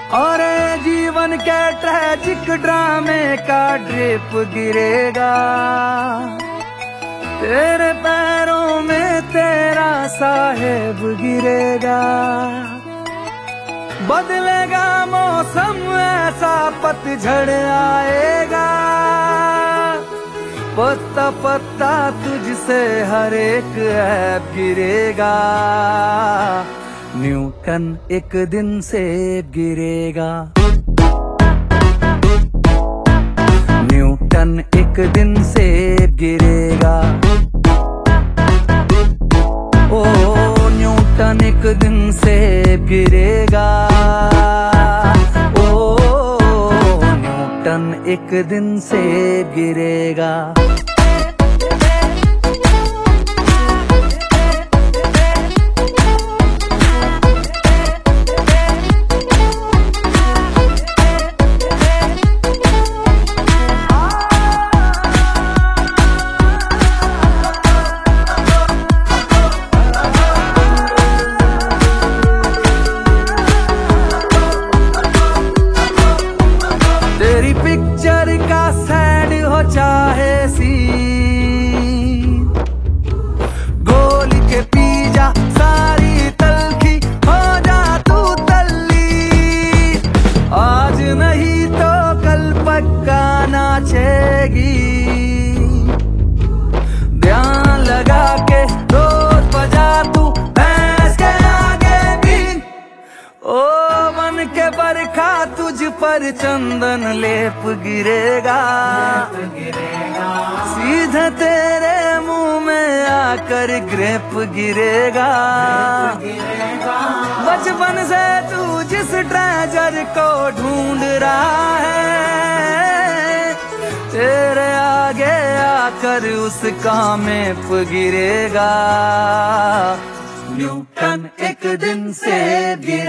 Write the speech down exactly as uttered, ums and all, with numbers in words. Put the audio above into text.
और जीवन के ट्रैजिक ड्रामे का ड्रिप गिरेगा, तेरे पैरों में तेरा साहेब गिरेगा। बदलेगा मौसम ऐसा पतझड़ आएगा, पत्ता पत्ता तुझसे हर एक ऐब गिरेगा। न्यूटन एक दिन से गिरेगा, न्यूटन एक दिन से गिरेगा। ओ न्यूटन एक दिन से गिरेगा, ओ न्यूटन एक दिन से गिरेगा। तेरी पिक्चर का सैड हो चाहे सीन, गोली के पी जा सारी तलखी हो जा तू तल्ली। आज नहीं तो कल पक्का नाचेगी, ध्यान लगा के रोज बजा तू भैंस के आगे भी। ओ मन के बरखा तुझ पर चंदन लेप गिरेगा, सीधे तेरे मुंह में आकर ग्रेप गिरेगा। बचपन से तू जिस ट्रेजर को ढूंढ रहा है, तेरे आगे आकर उसका मैप गिरेगा। न्यूटन एक दिन से गिरेगा।